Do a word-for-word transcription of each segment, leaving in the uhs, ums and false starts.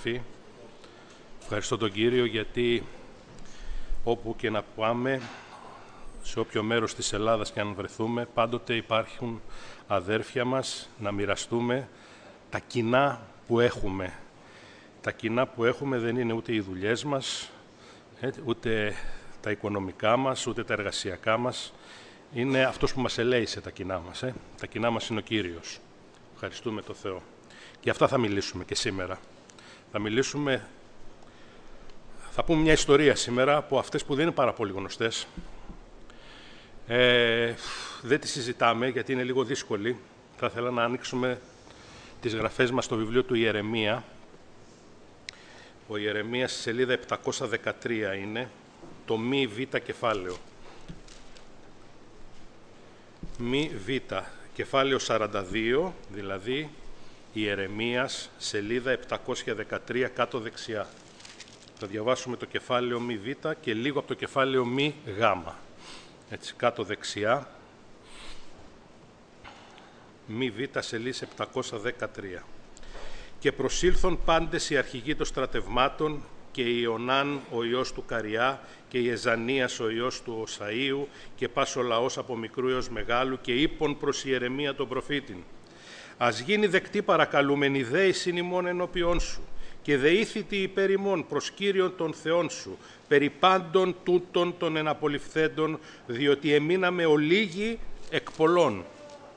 αδελφοί. Ευχαριστώ τον Κύριο γιατί όπου και να πάμε, σε όποιο μέρος της Ελλάδας και αν βρεθούμε, πάντοτε υπάρχουν αδέρφια μας να μοιραστούμε τα κοινά που έχουμε. Τα κοινά που έχουμε δεν είναι ούτε οι δουλειές μας, ούτε τα οικονομικά μας, ούτε τα εργασιακά μας. Είναι αυτός που μας ελέησε τα κοινά μας. Ε? Τα κοινά μας είναι ο Κύριος. Ευχαριστούμε τον Θεό. Και αυτά θα μιλήσουμε και σήμερα. Θα μιλήσουμε, θα πούμε μια ιστορία σήμερα από αυτές που δεν είναι πάρα πολύ γνωστές. Ε, δεν τις συζητάμε γιατί είναι λίγο δύσκολη. Θα ήθελα να ανοίξουμε τις γραφές μας στο βιβλίο του Ιερεμία. Ο Ιερεμίας στη σελίδα επτακόσια δεκατρία είναι το μη β κεφάλαιο. Μη β, κεφάλαιο σαράντα δύο, δηλαδή Ιερεμίας, σελίδα επτακόσια δεκατρία, κάτω δεξιά. Θα διαβάσουμε το κεφάλαιο μη β και λίγο από το κεφάλαιο μη γ. Έτσι, κάτω δεξιά. Μη β, σελίδα επτακόσια δεκατρία. Και προσήλθον πάντες οι αρχηγοί των στρατευμάτων και Ιωνάν ο ιός του Καριά και η Εζανίας ο ιός του Οσαΐου και πας ο λαός από μικρού έως μεγάλου και είπον προς Ιερεμία τον προφήτην. Ας γίνει δεκτή παρακαλούμενη δέησιν ημών ενώπιόν σου και δεήθητη υπέρ ημών προς Κύριον των Θεών σου, περί πάντων τούτων των εναπολυφθέντων, διότι εμείναμε ολίγοι εκ πολλών.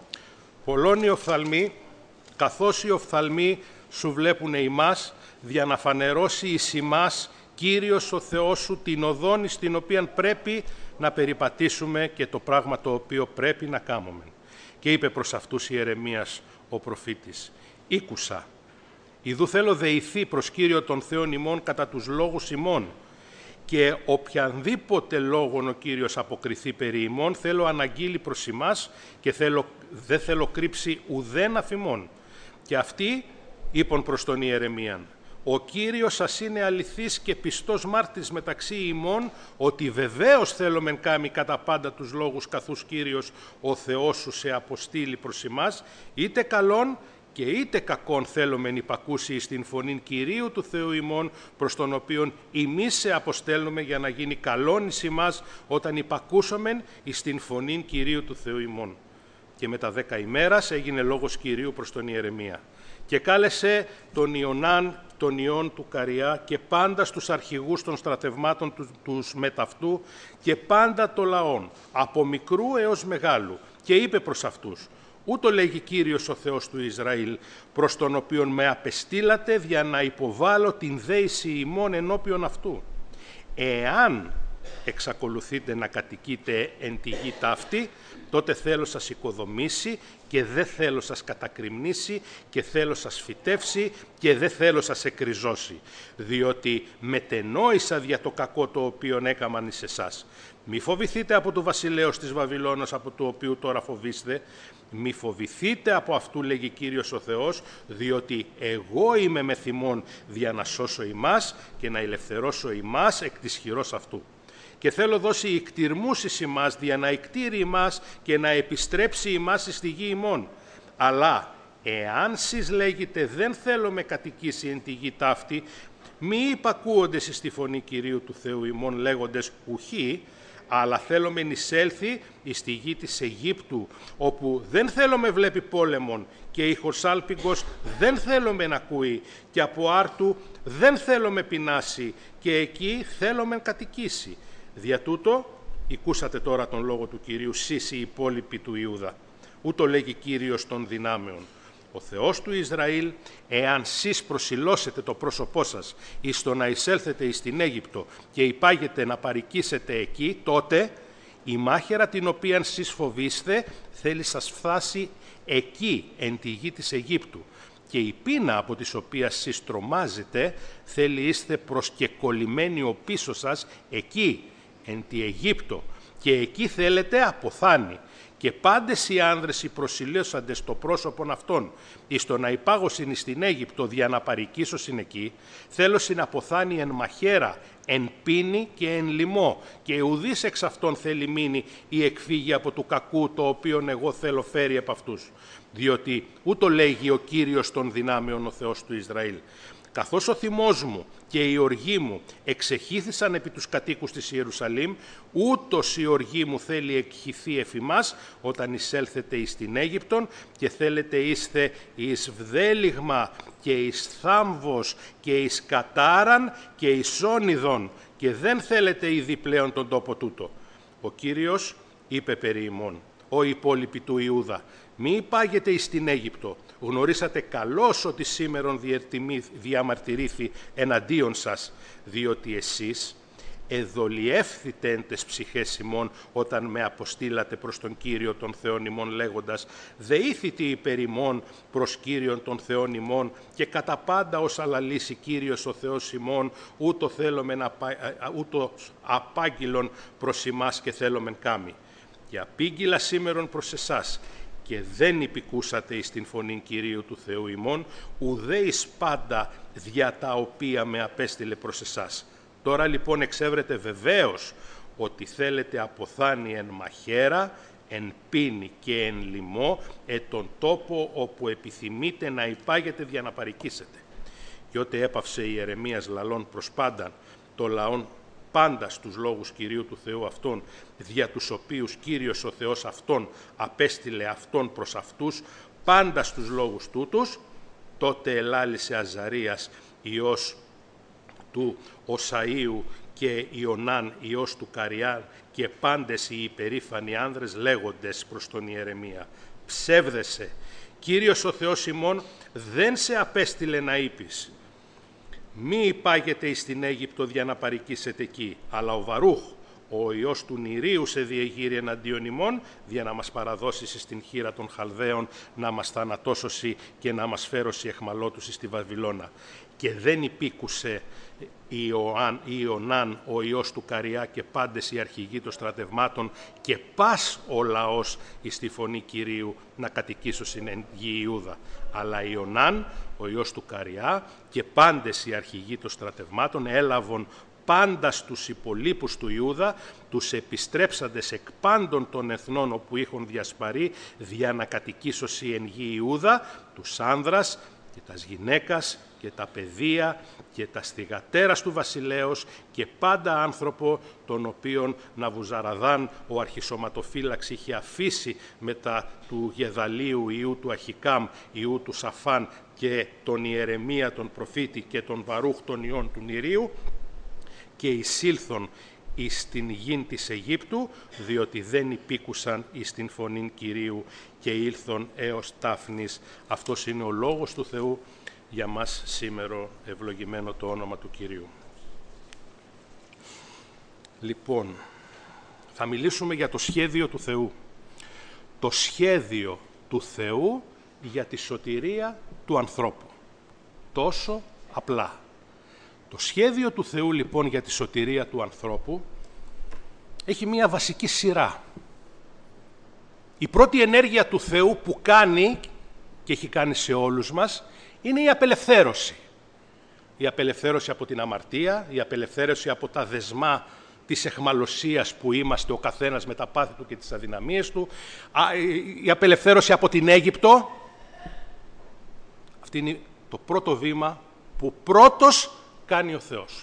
Πολλών οι οφθαλμοί, καθώς οι οφθαλμοί σου βλέπουν ημάς, για να φανερώσει εις ημάς Κύριος ο Θεός σου την οδόν στην οποία πρέπει να περιπατήσουμε και το πράγμα το οποίο πρέπει να κάνουμε. Και είπε προς αυτούς Ιερεμίας ο προφήτης, «Ήκουσα, ιδού θέλω δεηθεί προς Κύριο των Θεών ημών κατά τους λόγους ημών, και οποιανδήποτε λόγον ο Κύριος αποκριθεί περί ημών, θέλω αναγγείλει προς ημάς και θέλω, δεν θέλω κρύψει ουδέν αφημών». Και αυτοί είπαν προς τον Ιερεμίαν, «Ο Κύριος σας είναι αληθής και πιστός μάρτης μεταξύ ημών, ότι βεβαίως θέλομεν κάμει κατά πάντα τους λόγους καθούς Κύριος ο Θεός σου σε αποστήλει προς ημάς, είτε καλόν και είτε κακόν θέλομεν υπακούσει εις την φωνήν Κυρίου του Θεού ημών, προς τον οποίον εμείς σε αποστέλνουμε για να γίνει καλόν εις ημάς, όταν υπακούσομεν εις την φωνήν Κυρίου του Θεού ημών». Και μετά δέκα ημέρας έγινε λόγος Κυρίου προς τον Ιερεμία. Και κάλεσε τον Ιωνάν, τον ιών του Καριά και πάντα στους αρχηγούς των στρατευμάτων τους μεταυτού και πάντα το λαόν, από μικρού έως μεγάλου. Και είπε προς αυτούς, «Ούτω λέγει Κύριος ο Θεός του Ισραήλ, προς τον οποίον με απεστήλατε για να υποβάλω την δέηση ημών ενώπιον αυτού. Εάν εξακολουθείτε να κατοικείτε εν τη γη ταύτη, τότε θέλω σας οικοδομήσει και δεν θέλω σας κατακριμνήσει και θέλω σας φυτεύσει και δεν θέλω σας εκριζώσει, διότι μετενόησα δια το κακό το οποίο έκαμαν εις εσάς. Μη φοβηθείτε από του βασιλέως της Βαβυλώνας, από του οποίου τώρα φοβείστε, μη φοβηθείτε από αυτού, λέγει Κύριος ο Θεός, διότι εγώ είμαι με θυμών δια να σώσω ημάς και να ελευθερώσω ημάς εκ της χειρός αυτού. Και θέλω δώσει ικτηρμούς εις ημάς, δια να εκτήρει ημάς και να επιστρέψει ημάς στη γη ημών. Αλλά εάν σεις λέγετε δεν θέλω με κατοικήσει εν τη γη ταύτη, μη υπακούοντες εις τη φωνή Κυρίου του Θεού ημών λέγοντες ουχή, αλλά θέλω με εισέλθει εις τη γη της Αιγύπτου, όπου δεν θέλω με βλέπει πόλεμον και ήχος άλπιγγος δεν θέλω με να ακούει και από άρτου δεν θέλω με πεινάσει και εκεί θέλω με κατοικήσει. Δια τούτο, ακούσατε τώρα τον λόγο του Κυρίου, σεις οι υπόλοιποι του Ιούδα. Ούτω λέγει Κύριος των δυνάμεων. Ο Θεός του Ισραήλ, εάν σεις προσιλώσετε το πρόσωπό σας εις το να εισέλθετε εις την Αίγυπτο και υπάγετε να παρικήσετε εκεί, τότε η μάχαιρα την οποία σεις φοβείστε θέλει σας φτάσει εκεί εν τη γη της Αιγύπτου. Και η πείνα από τις οποίες σεις τρομάζετε θέλει είστε προσκεκολλημένοι ο πίσω σας εκεί εν τη Αιγύπτο και εκεί θέλετε αποθάνει. Και πάντες οι άνδρες οι προσιλώσαντες το πρόσωπον αυτών εις το να υπάγωσιν εις την Αίγυπτο δια να παρικήσωσιν εκεί, θέλω συναποθάνει εν μαχαίρα, εν πίνη και εν λοιμό, και ουδής εξ αυτών θέλει μείνει ή εκφύγει από του κακού το οποίον εγώ θέλω φέρει επ' αυτούς. Διότι ούτω λέγει ο Κύριος των δυνάμεων ο Θεός του Ισραήλ. καθώς ο θυμός μου και η οργή μου εξεχύθησαν επί τους κατοίκους της Ιερουσαλήμ, ούτως η οργή μου θέλει εκχυθεί εφ' ημάς, όταν εισέλθετε εις την Αίγυπτον και θέλετε είστε εις βδέλιγμα και εις θάμβος και εις κατάραν και εις όνειδον, και δεν θέλετε ήδη πλέον τον τόπο τούτο. Ο Κύριος είπε περί ημών: «Ω υπόλοιποι του Ιούδα, μη υπάγετε εις την Αίγυπτο. Γνωρίσατε καλώς ότι σήμερον διαμαρτυρήθη εναντίον σας, διότι εσείς εδολιεύθητε εν τες ψυχές ημών όταν με αποστήλατε προς τον Κύριο των Θεών ημών, λέγοντας: δεήθητη υπέρ ημών προς Κύριον των Θεών ημών, και κατά πάντα όσα λαλήσει Κύριος ο Θεός ημών, ούτω θέλομεν απα... ούτω απάγγειλον προς ημάς και θέλομεν κάμι. Και απήγγειλα σήμερον προς εσάς, και δεν υπηκούσατε εις την φωνήν Κυρίου του Θεού ημών, ουδέ εις πάντα δια τα οποία με απέστειλε προς εσάς. Τώρα λοιπόν εξεύρετε βεβαίως ότι θέλετε αποθάνει εν μαχαίρα, εν πίνη και εν λοιμό, ε τον τόπο όπου επιθυμείτε να υπάγετε για να παρικήσετε. Και ότε έπαυσε η Ιερεμίας λαλών προς πάνταν το λαόν, πάντα στους λόγους Κυρίου του Θεού αυτών, δια τους οποίους Κύριος ο Θεός αυτών απέστειλε αυτών προς αυτούς, πάντα στους λόγους τούτους, τότε ελάλησε Αζαρίας ιός του Οσαΐου και Ιωνάν ιός του Καριά και πάντες οι υπερήφανοι άνδρες λέγοντες προς τον Ιερεμία: ψεύδεσαι, Κύριος ο Θεός ημών δεν σε απέστειλε να είπεις, μη υπάγετε εις την Αίγυπτο για να παρικήσετε εκεί, αλλά ο Βαρούχ, ο ιός του Νηρίου, σε διεγείρει εναντίον ημών, για να μας παραδώσεις στην χείρα των Χαλδαίων, να μας θανατώσωση και να μας φέρωση εχμαλώτους στη Βαβυλώνα. Και δεν υπήκουσε Ιωάν, Ιωνάν, ο ιός του Καριά, και πάντες οι αρχηγοί των στρατευμάτων, και πας ο λαός εις τη φωνή Κυρίου να κατοικήσωσιν εν γη Ιούδα. Αλλά Ιωνάν, ο ιός του Καριά, και πάντες οι αρχηγοί των στρατευμάτων έλαβον πάντα στους υπολείπους του Ιούδα, τους επιστρέψαντες εκ πάντων των εθνών όπου είχον διασπαρεί, δια να κατοικήσωσι εν γη Ιούδα, τους άνδρας και τας γυναίκας και τα παιδεία και τα στιγατέρας του βασιλέως και πάντα άνθρωπο, τον οποίον Ναβουζαραδάν ο αρχισωματοφύλαξ είχε αφήσει μετά του Γεδαλίου ιού του Αχικάμ ιού του Σαφάν και τον Ιερεμία τον προφήτη και τον Βαρούχ των ιών του Νηρίου, και εισήλθον εις την γην της Αιγύπτου, διότι δεν υπήκουσαν εις την φωνήν Κυρίου, και ήλθον έως Τάφνης. Αυτός είναι ο λόγος του Θεού για μας σήμερα, ευλογημένο το όνομα του Κυρίου. Λοιπόν, θα μιλήσουμε για το σχέδιο του Θεού. Το σχέδιο του Θεού για τη σωτηρία του ανθρώπου. Τόσο απλά. Το σχέδιο του Θεού λοιπόν για τη σωτηρία του ανθρώπου έχει μία βασική σειρά. Η πρώτη ενέργεια του Θεού που κάνει και έχει κάνει σε όλους μας είναι η απελευθέρωση. Η απελευθέρωση από την αμαρτία, η απελευθέρωση από τα δεσμά της εχμαλωσίας που είμαστε ο καθένας με τα πάθη του και τις αδυναμίες του, η απελευθέρωση από την Αίγυπτο. Αυτή είναι το πρώτο βήμα που πρώτος κάνει ο Θεός.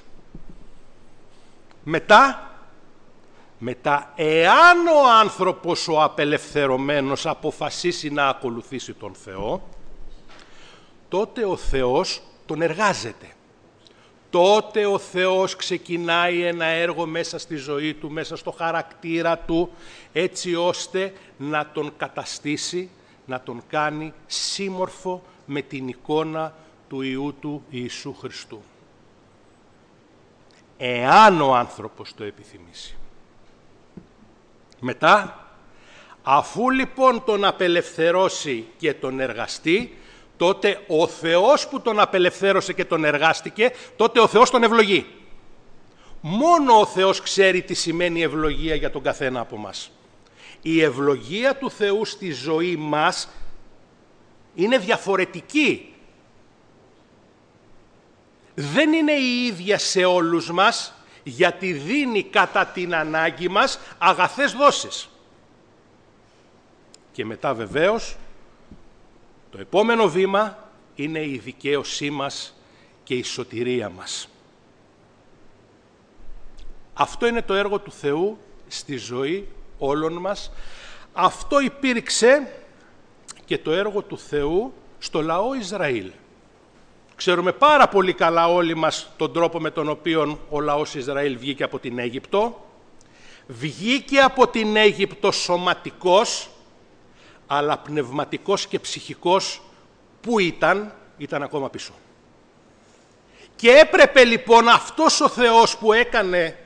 Μετά, μετά, εάν ο άνθρωπος ο απελευθερωμένος αποφασίσει να ακολουθήσει τον Θεό, τότε ο Θεός τον εργάζεται. Τότε ο Θεός ξεκινάει ένα έργο μέσα στη ζωή του, μέσα στο χαρακτήρα του, έτσι ώστε να τον καταστήσει, να τον κάνει σύμμορφο με την εικόνα του Υιού του Ιησού Χριστού. Εάν ο άνθρωπος το επιθυμήσει. Μετά, αφού λοιπόν τον απελευθερώσει και τον εργαστεί, τότε ο Θεός που τον απελευθέρωσε και τον εργάστηκε, τότε ο Θεός τον ευλογεί. Μόνο ο Θεός ξέρει τι σημαίνει ευλογία για τον καθένα από μας. Η ευλογία του Θεού στη ζωή μας είναι διαφορετική. Δεν είναι η ίδια σε όλους μας, γιατί δίνει κατά την ανάγκη μας αγαθές δόσεις. Και μετά βεβαίως, το επόμενο βήμα είναι η δικαίωσή μας και η σωτηρία μας. Αυτό είναι το έργο του Θεού στη ζωή όλων μας. Αυτό υπήρξε και το έργο του Θεού στο λαό Ισραήλ. Ξέρουμε πάρα πολύ καλά όλοι μας τον τρόπο με τον οποίο ο λαός Ισραήλ βγήκε από την Αίγυπτο. Βγήκε από την Αίγυπτο σωματικός, αλλά πνευματικός και ψυχικός που ήταν, ήταν ακόμα πίσω. Και έπρεπε λοιπόν αυτός ο Θεός που έκανε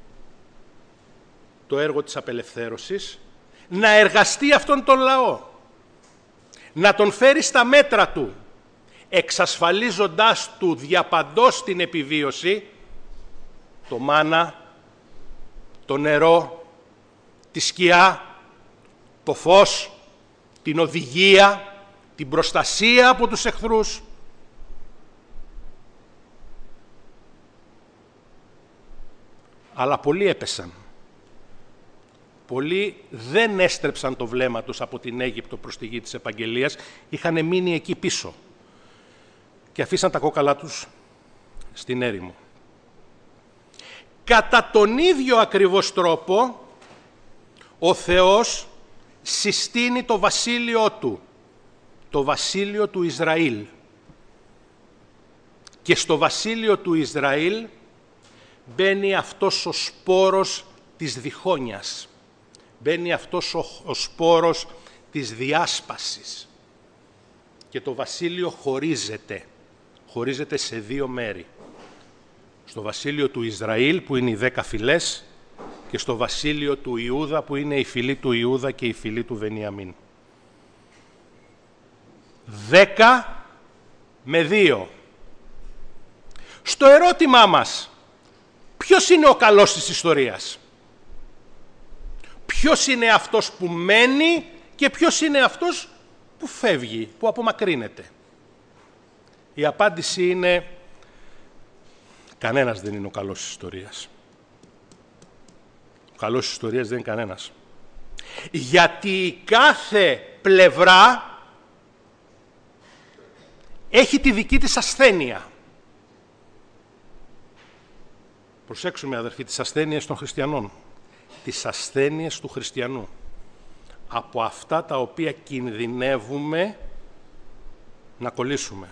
το έργο της απελευθέρωσης να εργαστεί αυτόν τον λαό, να τον φέρει στα μέτρα του, εξασφαλίζοντάς του διαπαντός την επιβίωση, το μάνα, το νερό, τη σκιά, το φως, την οδηγία, την προστασία από τους εχθρούς. Αλλά πολλοί έπεσαν. Πολλοί δεν έστρεψαν το βλέμμα τους από την Αίγυπτο προς τη γη της Επαγγελίας, είχαν μείνει εκεί πίσω και αφήσαν τα κόκαλά τους στην έρημο. Κατά τον ίδιο ακριβώς τρόπο, ο Θεός συστήνει το βασίλειό του, το βασίλειο του Ισραήλ. Και στο βασίλειο του Ισραήλ μπαίνει αυτός ο σπόρος της διχόνοιας. Μπαίνει αυτός ο, ο σπόρος της διάσπασης. Και το βασίλειο χωρίζεται. Χωρίζεται σε δύο μέρη. Στο βασίλειο του Ισραήλ που είναι οι δέκα φυλές και στο βασίλειο του Ιούδα που είναι η φυλή του Ιούδα και η φυλή του Βενιαμίν. Δέκα με δύο. Στο ερώτημά μας, ποιος είναι ο καλός της ιστορίας? Ποιος είναι αυτός που μένει και ποιος είναι αυτός που φεύγει, που απομακρύνεται? Η απάντηση είναι κανένας δεν είναι ο καλός της ιστορίας. Ο καλός της ιστορίας δεν είναι κανένας. Γιατί κάθε πλευρά έχει τη δική της ασθένεια. Προσέξουμε αδερφοί, τις ασθένειες των χριστιανών. Τις ασθένειες του χριστιανού. Από αυτά τα οποία κινδυνεύουμε να κολλήσουμε.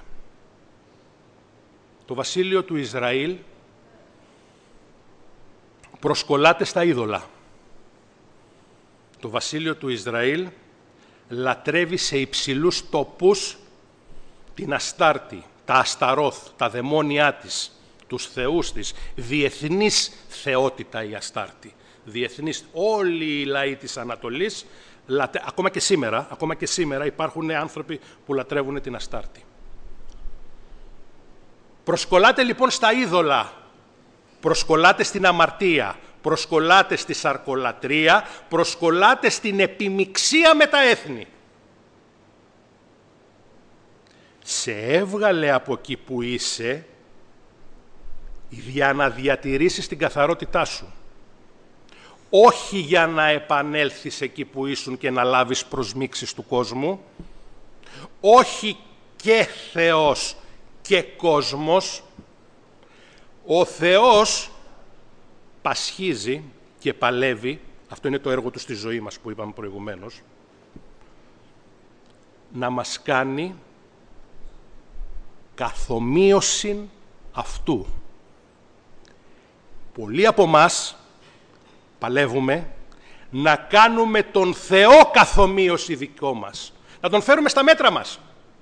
Το βασίλειο του Ισραήλ προσκολάται στα είδωλα. Το βασίλειο του Ισραήλ λατρεύει σε υψηλούς τοπούς την Αστάρτη, τα Ασταρόθ, τα δαιμόνια της, τους θεούς της, διεθνής θεότητα η Αστάρτη. Διεθνής, όλοι οι λαοί της Ανατολής, λατε... ακόμα και σήμερα, ακόμα και σήμερα υπάρχουν άνθρωποι που λατρεύουν την Αστάρτη. Προσκολάται λοιπόν στα είδωλα, προσκολάται στην αμαρτία, προσκολάται στη σαρκολατρία, προσκολάται στην επιμιξία με τα έθνη. Σε έβγαλε από εκεί που είσαι για να διατηρήσεις την καθαρότητά σου. Όχι για να επανέλθεις εκεί που ήσουν και να λάβεις προσμίξεις του κόσμου. Όχι και Θεός και κόσμος. Ο Θεός πασχίζει και παλεύει, αυτό είναι το έργο του στη ζωή μας που είπαμε προηγουμένως, να μας κάνει καθομοίωση αυτού. Πολλοί από μας παλεύουμε να κάνουμε τον Θεό καθομοίωση δικό μας. Να τον φέρουμε στα μέτρα μας.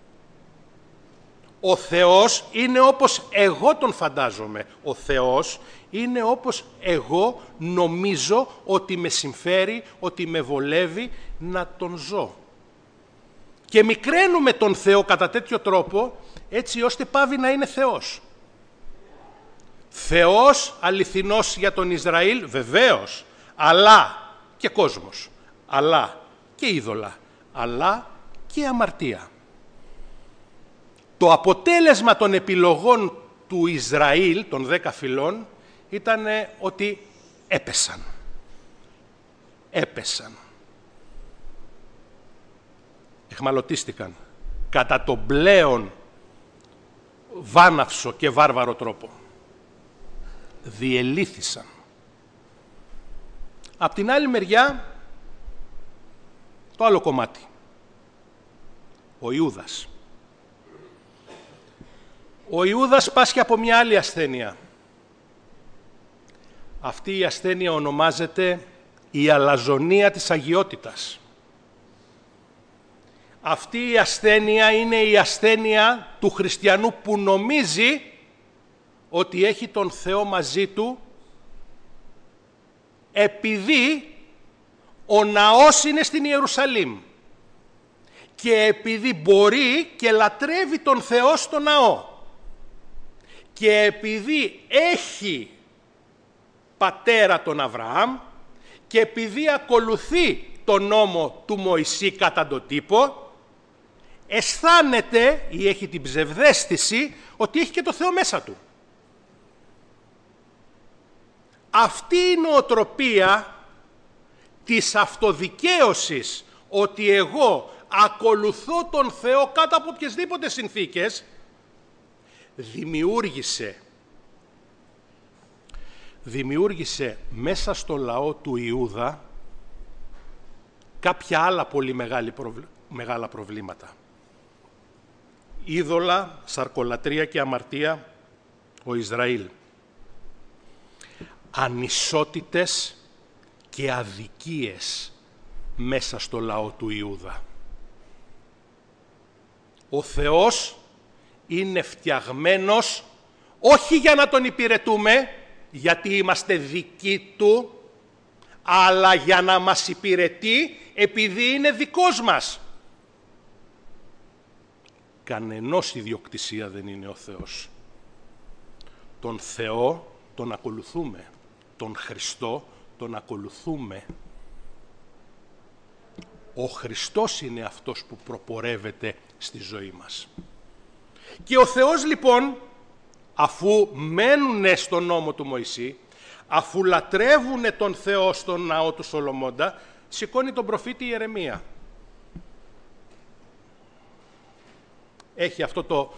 Ο Θεός είναι όπως εγώ τον φαντάζομαι. Ο Θεός είναι όπως εγώ νομίζω ότι με συμφέρει, ότι με βολεύει να τον ζω. Και μικραίνουμε τον Θεό κατά τέτοιο τρόπο, έτσι ώστε πάβει να είναι Θεός. Θεός αληθινός για τον Ισραήλ, βεβαίως, αλλά και κόσμος, αλλά και είδωλα, αλλά και αμαρτία. Το αποτέλεσμα των επιλογών του Ισραήλ, των δέκα φυλών, ήταν ότι έπεσαν. Έπεσαν. Εχμαλωτίστηκαν. Κατά τον πλέον βάναυσο και βάρβαρο τρόπο. Διελύθησαν. Απ' την άλλη μεριά, το άλλο κομμάτι. Ο Ιούδας. Ο Ιούδας πάσχει από μια άλλη ασθένεια. Αυτή η ασθένεια ονομάζεται η αλαζονία της αγιότητας. Αυτή η ασθένεια είναι η ασθένεια του χριστιανού που νομίζει ότι έχει τον Θεό μαζί του επειδή ο ναός είναι στην Ιερουσαλήμ και επειδή μπορεί και λατρεύει τον Θεό στο ναό και επειδή έχει πατέρα τον Αβραάμ και επειδή ακολουθεί τον νόμο του Μωυσή κατά τον τύπο, αισθάνεται ή έχει την ψευδαίσθηση ότι έχει και το Θεό μέσα του. Αυτή η νοοτροπία της αυτοδικαίωσης ότι εγώ ακολουθώ τον Θεό κάτω από οποιασδήποτε συνθήκες δημιούργησε δημιούργησε μέσα στο λαό του Ιούδα κάποια άλλα πολύ μεγάλη προβλ... μεγάλα προβλήματα. Είδωλα, σαρκολατρία και αμαρτία, ο Ισραήλ. Ανισότητες και αδικίες μέσα στο λαό του Ιούδα. Ο Θεός είναι φτιαγμένος όχι για να τον υπηρετούμε, γιατί είμαστε δικοί Του, αλλά για να μας υπηρετεί επειδή είναι δικός μας. Κανενός ιδιοκτησία δεν είναι ο Θεός. Τον Θεό τον ακολουθούμε. Τον Χριστό τον ακολουθούμε. Ο Χριστός είναι αυτός που προπορεύεται στη ζωή μας. Και ο Θεός λοιπόν, αφού μένουνε στον νόμο του Μωυσή, αφού λατρεύουνε τον Θεό στον ναό του Σολομώντα, σηκώνει τον προφήτη Ιερεμία. Έχει αυτό το,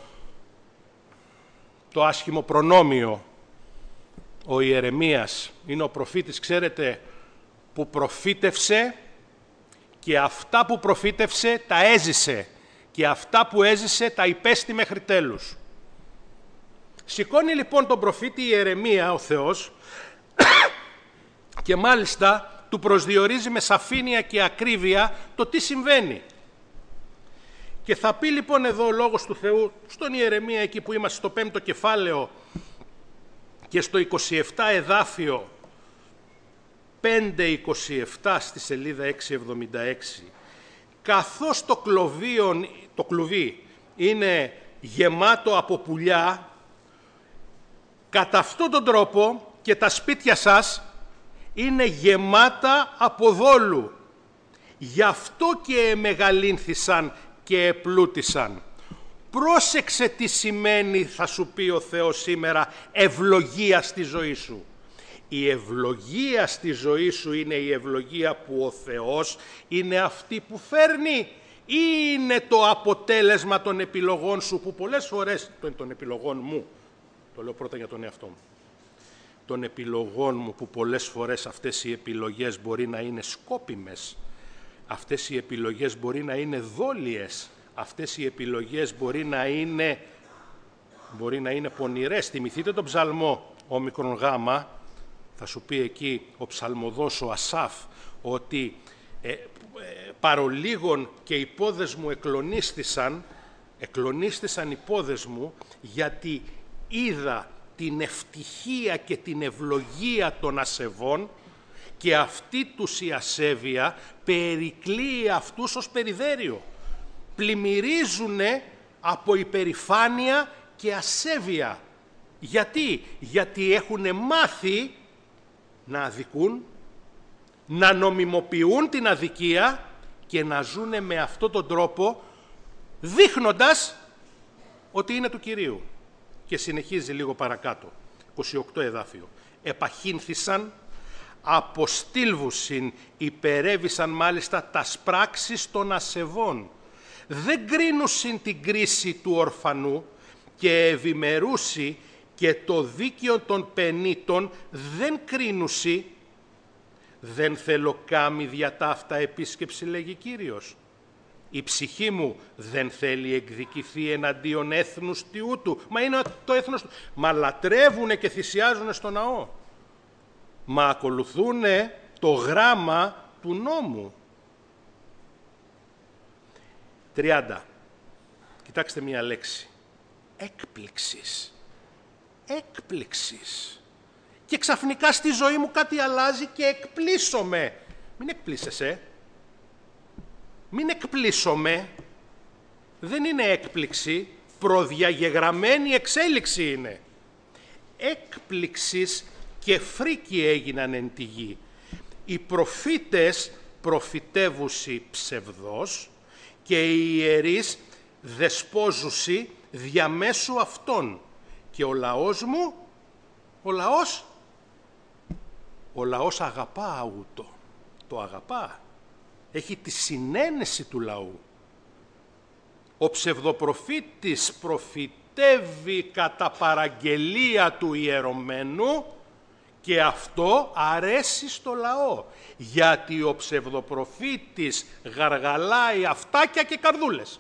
το άσχημο προνόμιο. Ο Ιερεμίας είναι ο προφήτης, ξέρετε, που προφήτευσε και αυτά που προφήτευσε τα έζησε και αυτά που έζησε τα υπέστη μέχρι τέλους. Σηκώνει λοιπόν τον προφήτη Ιερεμία ο Θεός και μάλιστα του προσδιορίζει με σαφήνεια και ακρίβεια το τι συμβαίνει. Και θα πει λοιπόν εδώ ο Λόγος του Θεού στον Ιερεμία, εκεί που είμαστε στο πέμπτο κεφάλαιο και στο είκοσι επτά εδάφιο πέντε είκοσι επτά στη σελίδα εξακόσια εβδομήντα έξι, καθώς το, κλωβίον, το κλουβί είναι γεμάτο από πουλιά, κατά αυτόν τον τρόπο και τα σπίτια σας είναι γεμάτα από δόλου. Γι' αυτό και εμεγαλύνθησαν και επλούτησαν. Πρόσεξε τι σημαίνει, θα σου πει ο Θεός σήμερα, ευλογία στη ζωή σου. Η ευλογία στη ζωή σου είναι η ευλογία που ο Θεός είναι αυτή που φέρνει ή είναι το αποτέλεσμα των επιλογών σου που πολλές φορές, των επιλογών μου, το λέω πρώτα για τον εαυτό μου, των επιλογών μου που πολλές φορές αυτές οι επιλογές μπορεί να είναι σκόπιμες, αυτές οι επιλογές μπορεί να είναι δόλιες, αυτές οι επιλογές μπορεί να είναι, μπορεί να είναι πονηρές. Θυμηθείτε τον ψαλμό όμικρον γάμα, θα σου πει εκεί ο ψαλμοδός ο Ασάφ, ότι ε, ε, παρολίγων και οι πόδες μου εκλονίστησαν, εκλονίστησαν οι πόδες μου, γιατί είδα την ευτυχία και την ευλογία των ασεβών και αυτή τους η ασέβεια περικλείει αυτούς ως περιδέριο. Πλημμυρίζουνε από υπερηφάνεια και ασέβεια. Γιατί? Γιατί έχουνε μάθει να αδικούν, να νομιμοποιούν την αδικία και να ζουνε με αυτόν τον τρόπο δείχνοντας ότι είναι του Κυρίου. Και συνεχίζει λίγο παρακάτω, είκοσι οκτώ εδάφιο. Επαχύνθησαν, αποστήλβουσιν, υπερέβησαν μάλιστα τα πράξεις των ασεβών. Δεν κρίνουσιν την κρίση του ορφανού και ευημερούσι και το δίκαιο των πενήτων δεν κρίνουσι. Δεν θέλω κάμη δια ταύτα επίσκεψη, λέγει Κύριος. Η ψυχή μου δεν θέλει εκδικηθεί εναντίον έθνους τιού του. Μα είναι το έθνος του. Μα λατρεύουνε και θυσιάζουνε στο ναό. Μα ακολουθούνε το γράμμα του νόμου. τριάντα. Κοιτάξτε μία λέξη. Έκπληξης. Έκπληξης. Και ξαφνικά στη ζωή μου κάτι αλλάζει και εκπλήσωμαι. Μην εκπλήσεσαι. Μην εκπλήσωμαι. Δεν είναι έκπληξη. Προδιαγεγραμμένη εξέλιξη είναι. Έκπληξης και φρίκοι έγιναν εν τη γη. Οι προφήτες προφητεύουσι ψευδός και οι ιερείς δεσπόζουσι διαμέσου αυτών. Και ο λαός μου, ο λαός, ο λαός αγαπά αούτο. Το αγαπά. Έχει τη συνένεση του λαού. Ο ψευδοπροφήτης προφητεύει κατά παραγγελία του ιερωμένου και αυτό αρέσει στο λαό. Γιατί ο ψευδοπροφήτης γαργαλάει αυτάκια και καρδούλες.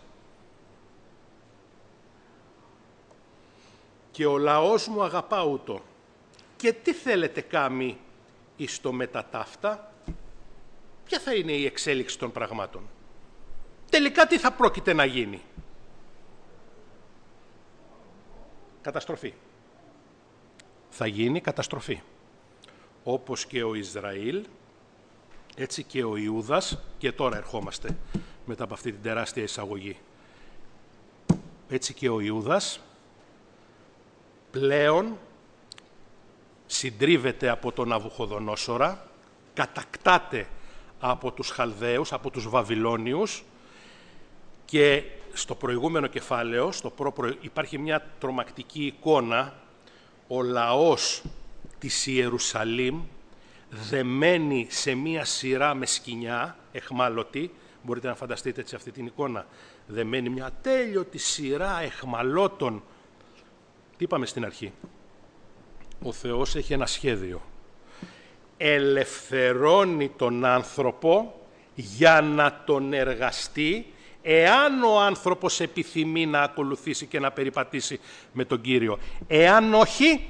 Και ο λαός μου αγαπά ούτω. Και τι θέλετε κάμη εις το μετατάφτα? Ποια θα είναι η εξέλιξη των πραγμάτων? Τελικά τι θα πρόκειται να γίνει? Καταστροφή. Θα γίνει καταστροφή. Όπως και ο Ισραήλ, έτσι και ο Ιούδας, και τώρα ερχόμαστε μετά από αυτή την τεράστια εισαγωγή. Έτσι και ο Ιούδας πλέον συντρίβεται από τον Ναβουχοδονόσορα, κατακτάται από τους Χαλδαίους, από τους Βαβυλώνιους και στο προηγούμενο κεφάλαιο, στο προ... υπάρχει μια τρομακτική εικόνα, ο λαός της Ιερουσαλήμ δεμένη σε μία σειρά με σκοινιά, εχμάλωτη, μπορείτε να φανταστείτε έτσι αυτή την εικόνα, δεμένη μια τέλειωτη σειρά εχμαλώτων. Τι είπαμε στην αρχή? Ο Θεός έχει ένα σχέδιο. Ελευθερώνει τον άνθρωπο για να τον εργαστεί, εάν ο άνθρωπος επιθυμεί να ακολουθήσει και να περιπατήσει με τον Κύριο. Εάν όχι,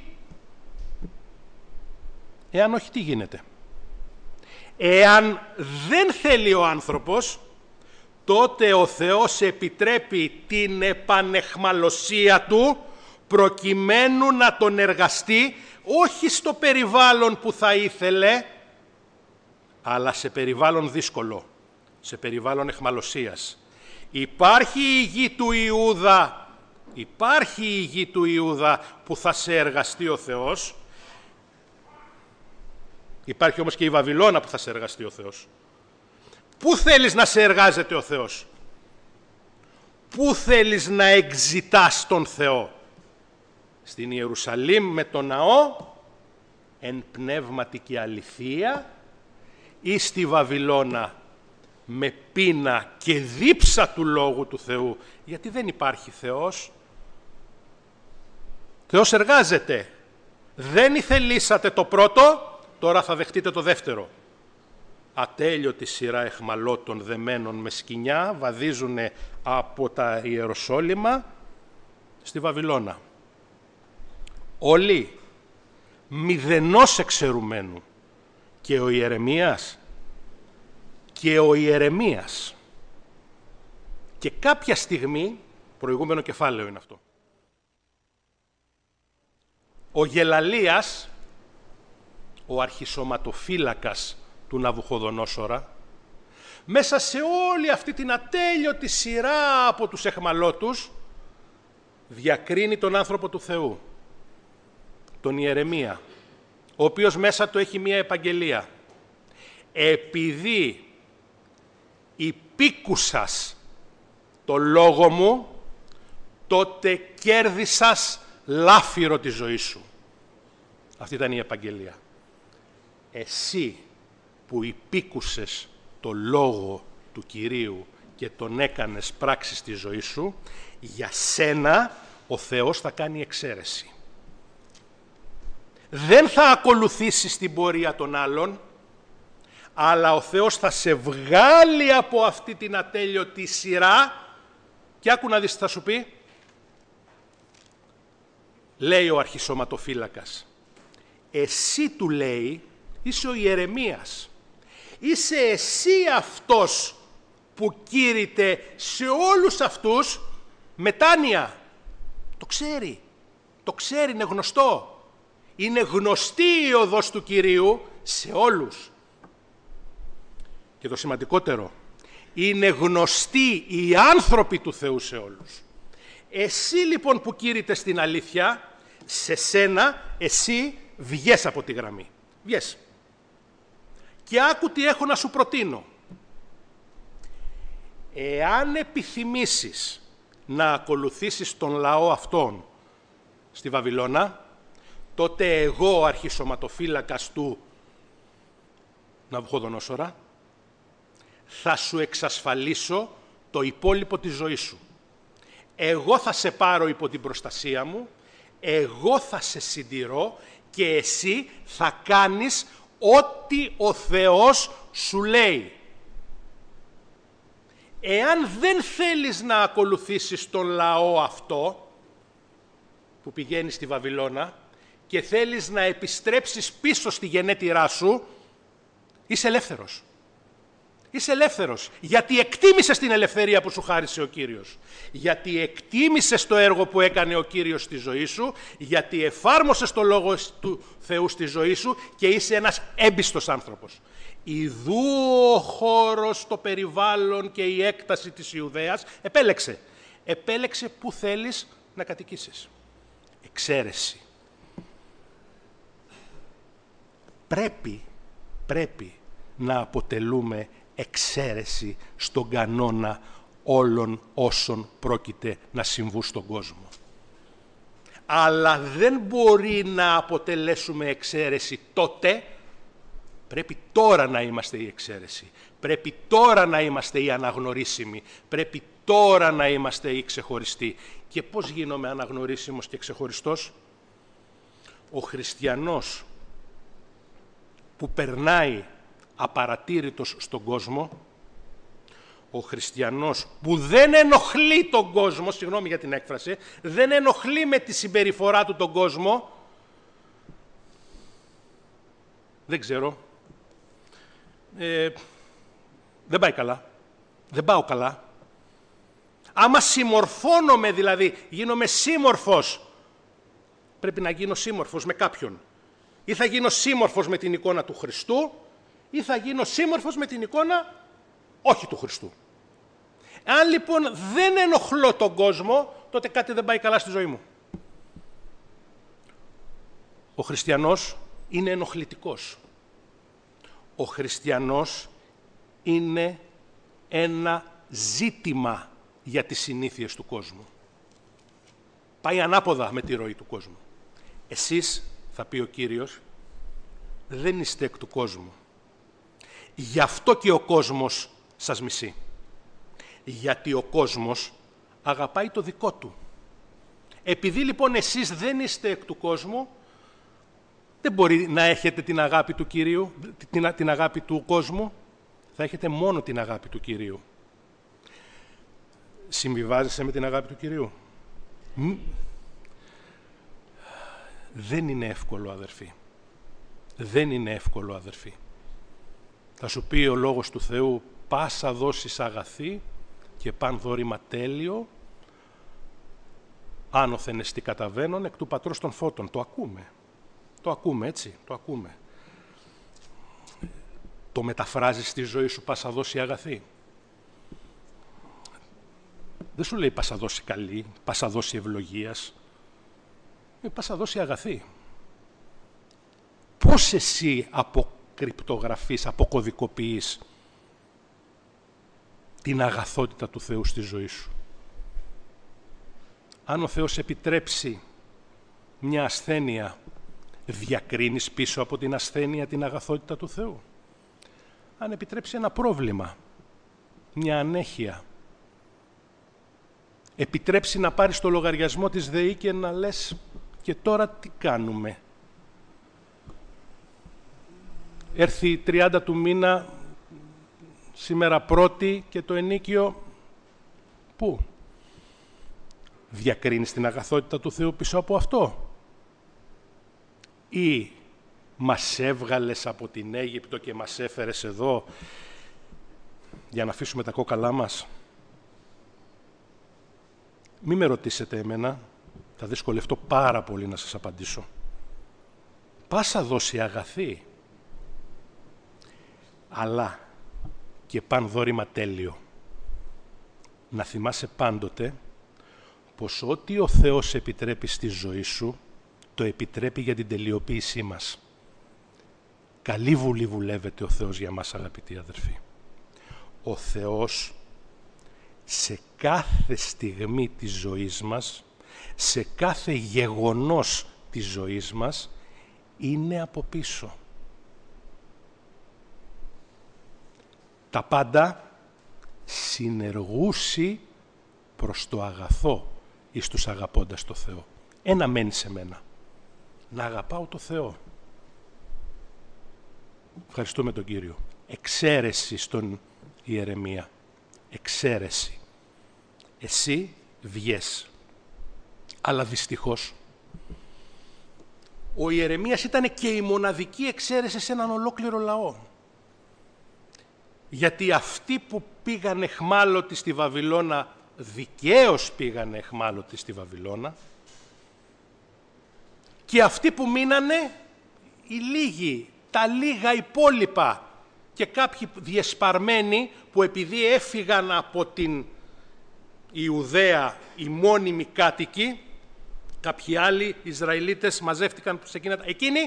εάν όχι τι γίνεται? Εάν δεν θέλει ο άνθρωπος, τότε ο Θεός επιτρέπει την επανεχμαλωσία του προκειμένου να τον εργαστεί όχι στο περιβάλλον που θα ήθελε, αλλά σε περιβάλλον δύσκολο, σε περιβάλλον εχμαλωσίας. Υπάρχει η γη του Ιούδα, υπάρχει η γη του Ιούδα που θα σε εργαστεί ο Θεός. Υπάρχει όμως και η Βαβυλώνα που θα σε εργαστεί ο Θεός. Πού θέλεις να σε εργάζεται ο Θεός? Πού θέλεις να εξητάς τον Θεό? Στην Ιερουσαλήμ με τον ναό, εν πνεύματι και αληθεία, ή στη Βαβυλώνα με πείνα και δίψα του Λόγου του Θεού? Γιατί δεν υπάρχει Θεός. Θεός εργάζεται. Δεν ηθελήσατε το πρώτο, τώρα θα δεχτείτε το δεύτερο. Ατέλειωτη σειρά εχμαλώτων δεμένων με σκοινιά βαδίζουν από τα Ιεροσόλυμα στη Βαβυλώνα. Όλοι μηδενός εξαιρουμένου, και ο Ιερεμίας και ο Ιερεμίας. Και κάποια στιγμή, προηγούμενο κεφάλαιο είναι αυτό, ο Γελαλίας, ο αρχισωματοφύλακας του Ναβουχοδονόσορα, μέσα σε όλη αυτή την ατέλειωτη σειρά από τους εχμαλώτους, διακρίνει τον άνθρωπο του Θεού, τον Ιερεμία, ο οποίος μέσα του έχει μία επαγγελία. Επειδή υπήκουσας το λόγο μου, τότε κέρδισας λάφυρο τη ζωή σου. Αυτή ήταν η επαγγελία. Εσύ που υπήκουσες το λόγο του Κυρίου και τον έκανες πράξη στη ζωή σου, για σένα ο Θεός θα κάνει εξαίρεση. Δεν θα ακολουθήσει την πορεία των άλλων, αλλά ο Θεός θα σε βγάλει από αυτή την ατέλειωτη σειρά και άκου να δεις τι θα σου πει. Λέει ο αρχισωματοφύλακας, εσύ, του λέει, είσαι ο Ιερεμίας. Είσαι εσύ αυτός που κήρυτε σε όλους αυτούς μετάνοια. Το ξέρει, το ξέρει, είναι γνωστό. Είναι γνωστή η οδός του Κυρίου σε όλους. Και το σημαντικότερο, είναι γνωστοί οι άνθρωποι του Θεού σε όλους. Εσύ λοιπόν που κήρυτες στην αλήθεια, σε σένα, εσύ βγες από τη γραμμή. Βγες. Και άκου τι έχω να σου προτείνω. Εάν επιθυμήσεις να ακολουθήσεις τον λαό αυτόν στη Βαβυλώνα, τότε εγώ, ο αρχισωματοφύλακας του Ναβουχοδονόσορα, θα σου εξασφαλίσω το υπόλοιπο της ζωής σου. Εγώ θα σε πάρω υπό την προστασία μου, εγώ θα σε συντηρώ και εσύ θα κάνεις ό,τι ο Θεός σου λέει. Εάν δεν θέλεις να ακολουθήσεις τον λαό αυτό που πηγαίνει στη Βαβυλώνα και θέλεις να επιστρέψεις πίσω στη γενέτειρά σου, είσαι ελεύθερος. Είσαι ελεύθερος, γιατί εκτίμησες την ελευθερία που σου χάρισε ο Κύριος. Γιατί εκτίμησες το έργο που έκανε ο Κύριος στη ζωή σου, γιατί εφάρμοσες το Λόγο του Θεού στη ζωή σου και είσαι ένας έμπιστος άνθρωπος. Ιδού ο χώρος, το περιβάλλον και η έκταση της Ιουδαίας επέλεξε. Επέλεξε που θέλεις να κατοικήσεις. Εξαίρεση. Πρέπει, πρέπει να αποτελούμε εξαίρεση στον κανόνα όλων όσων πρόκειται να συμβούν στον κόσμο. Αλλά δεν μπορεί να αποτελέσουμε εξαίρεση τότε. Πρέπει τώρα να είμαστε η εξαίρεση. Πρέπει τώρα να είμαστε οι αναγνωρίσιμοι. Πρέπει τώρα να είμαστε οι ξεχωριστοί. Και πώς γίνομαι αναγνωρίσιμος και ξεχωριστός? Ο χριστιανός που περνάει απαρατήρητος στον κόσμο, ο χριστιανός που δεν ενοχλεί τον κόσμο, συγγνώμη για την έκφραση, δεν ενοχλεί με τη συμπεριφορά του τον κόσμο, δεν ξέρω, ε, δεν πάει καλά, δεν πάω καλά. Άμα συμμορφώνομαι, δηλαδή γίνομαι σύμμορφος, πρέπει να γίνω σύμμορφος με κάποιον. Ή θα γίνω σύμμορφος με την εικόνα του Χριστού, ή θα γίνω σύμμορφος με την εικόνα όχι του Χριστού. Αν λοιπόν δεν ενοχλώ τον κόσμο, τότε κάτι δεν πάει καλά στη ζωή μου. Ο χριστιανός είναι ενοχλητικός. Ο χριστιανός είναι ένα ζήτημα για τις συνήθειες του κόσμου. Πάει ανάποδα με τη ροή του κόσμου. Εσείς, θα πει ο Κύριος, δεν είστε εκ του κόσμου. Γι' αυτό και ο κόσμος σας μισεί. Γιατί ο κόσμος αγαπάει το δικό του. Επειδή λοιπόν εσείς δεν είστε εκ του κόσμου, δεν μπορεί να έχετε την αγάπη του Κυρίου, την, την αγάπη του κόσμου, θα έχετε μόνο την αγάπη του Κυρίου. Συμβιβάζεσαι με την αγάπη του Κυρίου? Μ... Δεν είναι εύκολο, αδερφοί. Δεν είναι εύκολο, αδερφοί. Θα σου πει ο Λόγος του Θεού, πάσα δώσεις αγαθή και παν δώρημα τέλειο, άνωθεν εστί καταβαίνον εκ του πατρός των φώτων. Το ακούμε. Το ακούμε, έτσι, το ακούμε. Το μεταφράζεις στη ζωή σου πάσα δόση αγαθή? Δεν σου λέει πάσα δόση καλή, πάσα δόση ευλογίας. Είναι πάσα δόση αγαθή. Πώς εσύ αποκρυπτογραφείς, αποκωδικοποιείς την αγαθότητα του Θεού στη ζωή σου? Αν ο Θεός επιτρέψει μια ασθένεια, διακρίνεις πίσω από την ασθένεια την αγαθότητα του Θεού? Αν επιτρέψει ένα πρόβλημα, μια ανέχεια, επιτρέψει να πάρεις το λογαριασμό της ΔΕΗ και να λες και τώρα τι κάνουμε. Έρθει τριάντα του μήνα, σήμερα πρώτη και το ενοίκιο, πού? Διακρίνεις την αγαθότητα του Θεού πίσω από αυτό? Ή μας έβγαλες από την Αίγυπτο και μας έφερες εδώ για να αφήσουμε τα κόκαλά μας? Μη με ρωτήσετε εμένα, θα δυσκολευτώ πάρα πολύ να σας απαντήσω. Πάσα δώσει αγαθή, αλλά και παν δώρημα τέλειο. Να θυμάσαι πάντοτε πως ό,τι ο Θεός επιτρέπει στη ζωή σου, το επιτρέπει για την τελειοποίησή μας. Καλή βουλή βουλεύεται ο Θεός για μας, αγαπητοί αδερφοί. Ο Θεός σε κάθε στιγμή της ζωής μας, σε κάθε γεγονός της ζωής μας, είναι από πίσω. Τα πάντα συνεργούσι προς το αγαθό εις τους αγαπώντας το Θεό. Ένα μένει σε μένα. Να αγαπάω το Θεό. Ευχαριστούμε τον Κύριο. Εξαίρεση στον Ιερεμία. Εξαίρεση. Εσύ βγες. Αλλά δυστυχώς, ο Ιερεμίας ήταν και η μοναδική εξαίρεση σε έναν ολόκληρο λαό. Γιατί αυτοί που πήγαν εχμάλωτοι στη Βαβυλώνα, δικαίως πήγαν εχμάλωτοι στη Βαβυλώνα, και αυτοί που μείνανε, οι λίγοι, τα λίγα υπόλοιπα και κάποιοι διεσπαρμένοι που επειδή έφυγαν από την Ιουδαία οι μόνιμοι κάτοικοι, κάποιοι άλλοι Ισραηλίτες μαζεύτηκαν σε εκείνα τα... Εκείνοι,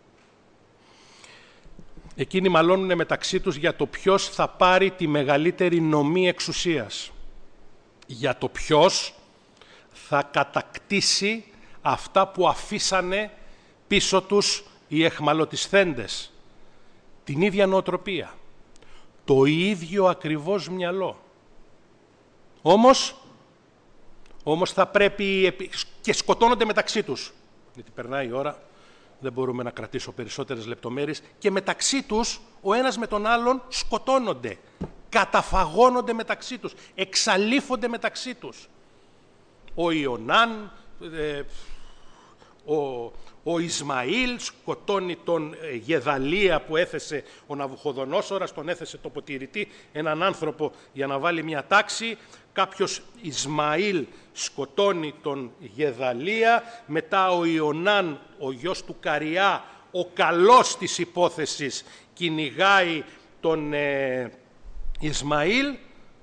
εκείνοι μαλώνουν μεταξύ τους για το ποιος θα πάρει τη μεγαλύτερη νομή εξουσίας. Για το ποιος θα κατακτήσει αυτά που αφήσανε πίσω τους οι εχμαλωτισθέντες. Την ίδια νοοτροπία. Το ίδιο ακριβώς μυαλό. Όμως, όμως θα πρέπει και σκοτώνονται μεταξύ τους. Γιατί περνάει η ώρα, δεν μπορούμε να κρατήσω περισσότερες λεπτομέρειες, και μεταξύ τους ο ένας με τον άλλον σκοτώνονται, καταφαγώνονται μεταξύ τους, εξαλείφονται μεταξύ τους. Ο Ιωνάν, ε, ο, ο Ισμαήλ σκοτώνει τον ε, Γεδαλία που έθεσε ο Ναβουχοδονόσορας, τον έθεσε τοποτηρητή, έναν άνθρωπο για να βάλει μια τάξη. Κάποιος Ισμαήλ σκοτώνει τον Γεδαλία, μετά ο Ιωνάν, ο γιος του Καριά, ο καλός της υπόθεσης, κυνηγάει τον ε, Ισμαήλ.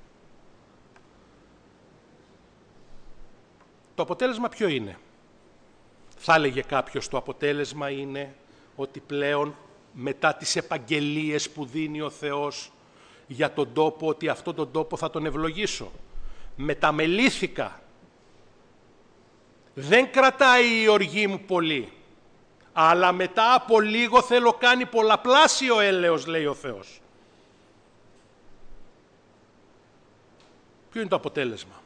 Το αποτέλεσμα ποιο είναι? Θα έλεγε κάποιος, το αποτέλεσμα είναι ότι πλέον μετά τις επαγγελίες που δίνει ο Θεός για τον τόπο, ότι αυτόν τον τόπο θα τον ευλογήσω. Μεταμελήθηκα. Δεν κρατάει η οργή μου πολύ. Αλλά μετά από λίγο θέλω κάνει πολλαπλάσιο έλεος, λέει ο Θεός. Ποιο είναι το αποτέλεσμα?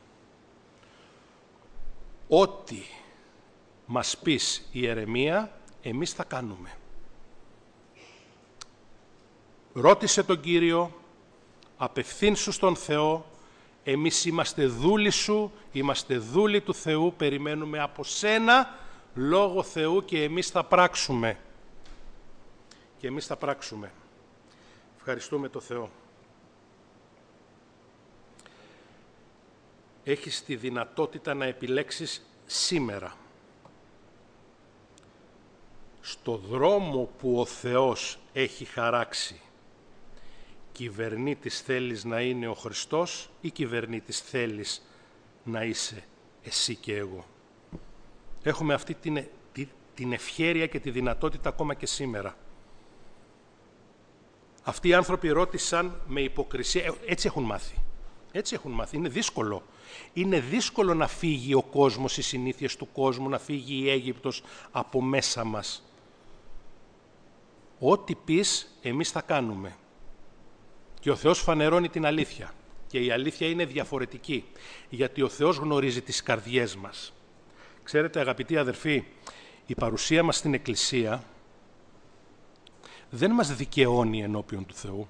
Ό,τι μας πεις Ιερεμία, εμείς θα κάνουμε. Ρώτησε τον Κύριο, απευθύνσου στον Θεό, εμείς είμαστε δούλοι σου, είμαστε δούλοι του Θεού, περιμένουμε από σένα λόγω Θεού και εμείς θα πράξουμε. Και εμείς θα πράξουμε. Ευχαριστούμε τον Θεό. Έχεις τη δυνατότητα να επιλέξεις σήμερα. Στο δρόμο που ο Θεός έχει χαράξει, κυβερνήτης θέλεις να είναι ο Χριστός ή κυβερνήτης θέλεις να είσαι εσύ και εγώ? Έχουμε αυτή την, την ευχέρεια και τη δυνατότητα ακόμα και σήμερα. Αυτοί οι άνθρωποι ρώτησαν με υποκρισία, έτσι έχουν μάθει. Έτσι έχουν μάθει. Είναι δύσκολο. Είναι δύσκολο να φύγει ο κόσμος, οι συνήθειες του κόσμου, να φύγει η Αίγυπτος από μέσα μας. Ό,τι πεις, εμείς θα κάνουμε. Και ο Θεός φανερώνει την αλήθεια. Και η αλήθεια είναι διαφορετική, γιατί ο Θεός γνωρίζει τις καρδιές μας. Ξέρετε, αγαπητοί αδερφοί, η παρουσία μας στην Εκκλησία δεν μας δικαιώνει ενώπιον του Θεού.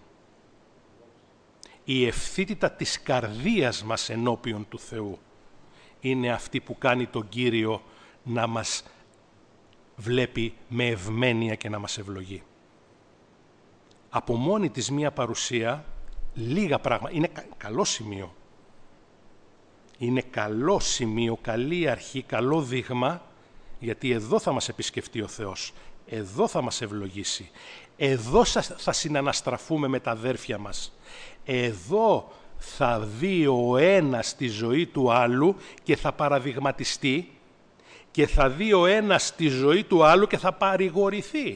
Η ευθύτητα της καρδίας μας ενώπιον του Θεού είναι αυτή που κάνει τον Κύριο να μας βλέπει με ευμένεια και να μας ευλογεί. Από μόνη της μία παρουσία, λίγα πράγματα. Είναι κα- καλό σημείο. Είναι καλό σημείο, καλή αρχή, καλό δείγμα, γιατί εδώ θα μας επισκεφτεί ο Θεός. Εδώ θα μας ευλογήσει. Εδώ θα συναναστραφούμε με τα αδέρφια μας. Εδώ θα δει ο ένας τη ζωή του άλλου και θα παραδειγματιστεί και θα δει ο ένας τη ζωή του άλλου και θα παρηγορηθεί.